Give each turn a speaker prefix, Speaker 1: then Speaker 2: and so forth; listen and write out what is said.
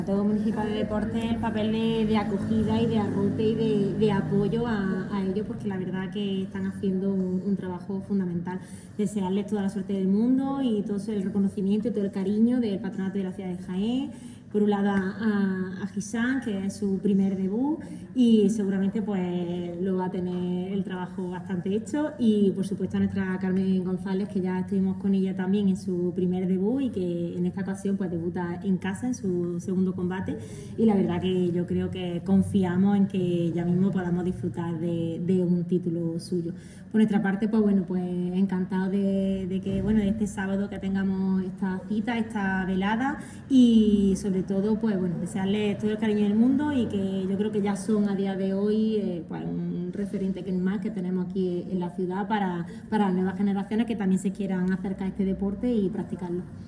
Speaker 1: Todo Municipal de Deportes, el papel de acogida y de arrope y de apoyo a ellos, porque la verdad que están haciendo un trabajo fundamental. Desearles toda la suerte del mundo y todo el reconocimiento y todo el cariño del patronato de la ciudad de Jaén. Por un lado a Gisán, que es su primer debut y seguramente pues lo va a tener el trabajo bastante hecho, y por supuesto a nuestra Carmen González, que ya estuvimos con ella también en su primer debut y que en esta ocasión pues debuta en casa en su segundo combate, y la verdad que yo creo que confiamos en que ya mismo podamos disfrutar de un título suyo. Por nuestra parte, pues bueno, pues encantado de que, bueno, de este sábado que tengamos esta cita, esta velada, y sobre todo, pues bueno, desearles todo el cariño del mundo, y que yo creo que ya son a día de hoy pues un referente que más que tenemos aquí en la ciudad para nuevas generaciones que también se quieran acercar a este deporte y practicarlo.